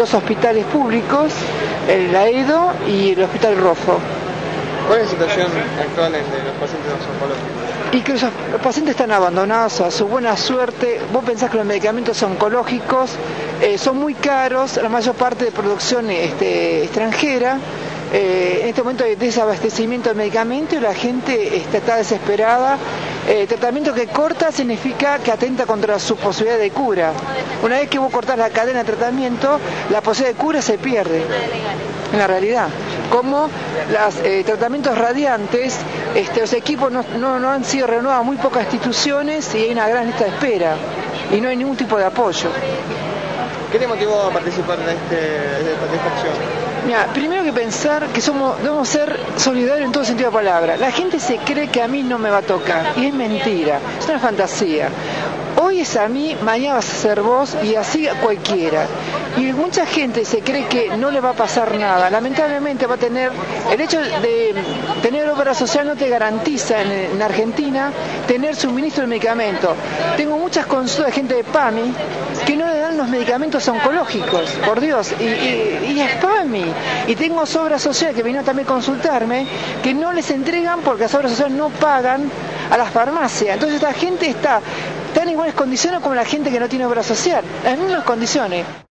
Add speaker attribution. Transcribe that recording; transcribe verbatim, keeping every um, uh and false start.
Speaker 1: dos hospitales públicos, el Laedo y el Hospital Rojo.
Speaker 2: ¿Cuál es la situación actual de los pacientes oncológicos?
Speaker 1: Y que los, los pacientes están abandonados a su buena suerte. Vos pensás que los medicamentos oncológicos eh, son muy caros, la mayor parte de producción este, extranjera. Eh, en este momento hay desabastecimiento de medicamentos y la gente está, está desesperada. El tratamiento que corta significa que atenta contra su posibilidad de cura. Una vez que vos cortás la cadena de tratamiento, la posibilidad de cura se pierde, en la realidad. Como los eh, tratamientos radiantes, este, los equipos no, no, no han sido renovados, muy pocas instituciones y hay una gran lista de espera y no hay ningún tipo de apoyo.
Speaker 2: ¿Qué te motivó a participar de, este, de esta acción?
Speaker 1: Mira, primero que pensar que somos, debemos ser solidarios en todo sentido de la palabra. La gente se cree que a mí no me va a tocar y es mentira, es una fantasía. Hoy es a mí, mañana vas a ser vos y así a cualquiera. Y mucha gente se cree que no le va a pasar nada. Lamentablemente va a tener, el hecho de tener obra social no te garantiza en, en Argentina tener suministro de medicamentos. Tengo muchas consultas de gente de PAMI que no le dan los medicamentos oncológicos, por Dios, y, y, y es PAMI. Y tengo obras sociales que vinieron también a consultarme que no les entregan porque las obras sociales no pagan a las farmacias. Entonces esta gente está tan en iguales condiciones como la gente que no tiene obra social, las mismas condiciones.